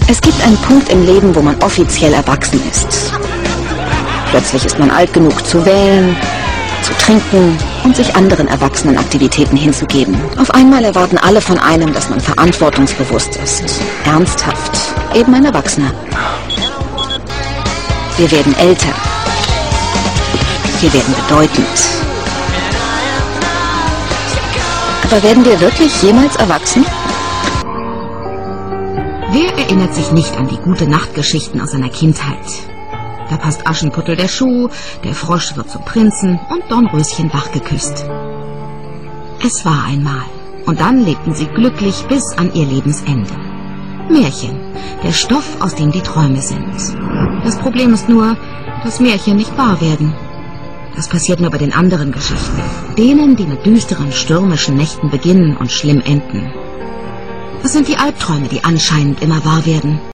Es gibt einen Punkt im Leben, wo man offiziell erwachsen ist. Plötzlich ist man alt genug zu wählen, zu trinken und sich anderen Erwachsenenaktivitäten hinzugeben. Auf einmal erwarten alle von einem, dass man verantwortungsbewusst ist. Ernsthaft. Eben ein Erwachsener. Wir werden älter. Wir werden bedeutend. Aber werden wir wirklich jemals erwachsen? Wer erinnert sich nicht an die Gute-Nacht-Geschichten aus seiner Kindheit? Da passt Aschenputtel der Schuh, der Frosch wird zum Prinzen und Dornröschen wach geküsst. Es war einmal. Und dann lebten sie glücklich bis an ihr Lebensende. Märchen, der Stoff, aus dem die Träume sind. Das Problem ist nur, dass Märchen nicht wahr werden. Das passiert nur bei den anderen Geschichten. Denen, die mit düsteren, stürmischen Nächten beginnen und schlimm enden. Das sind die Albträume, die anscheinend immer wahr werden.